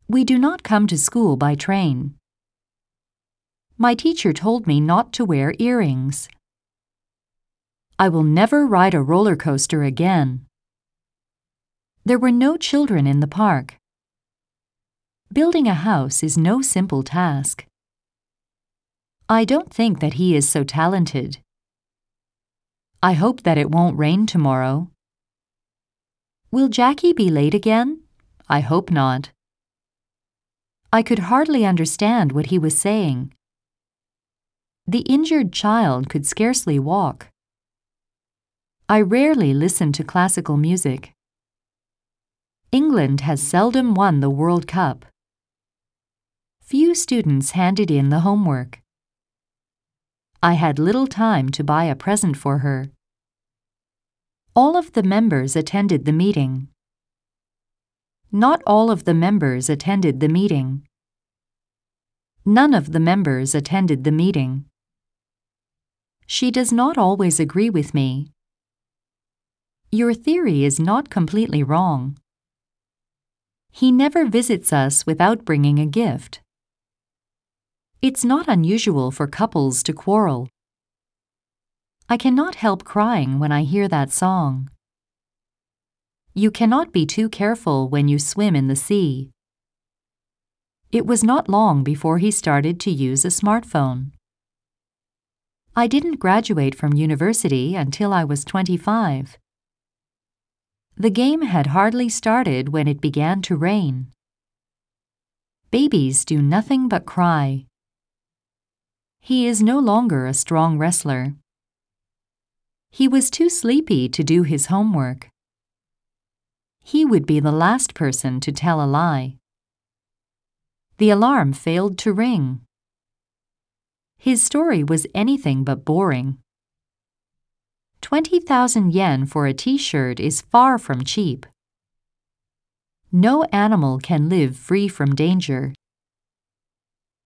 We do not come to school by train. My teacher told me not to wear earrings. I will never ride a roller coaster again. There were no children in the park. Building a house is no simple task. I don't think that he is so talented. I hope that it won't rain tomorrow. Will Jackie be late again? I hope not. I could hardly understand what he was saying. The injured child could scarcely walk. I rarely listen to classical music. England has seldom won the World Cup. Few students handed in the homework. I had little time to buy a present for her. All of the members attended the meeting. Not all of the members attended the meeting. None of the members attended the meeting. She does not always agree with me. Your theory is not completely wrong. He never visits us without bringing a gift. It's not unusual for couples to quarrel. I cannot help crying when I hear that song. You cannot be too careful when you swim in the sea. It was not long before he started to use a smartphone. I didn't graduate from university until I was 25. The game had hardly started when it began to rain. Babies do nothing but cry. He is no longer a strong wrestler. He was too sleepy to do his homework. He would be the last person to tell a lie. The alarm failed to ring. His story was anything but boring. 20,000 yen for a t-shirt is far from cheap. No animal can live free from danger.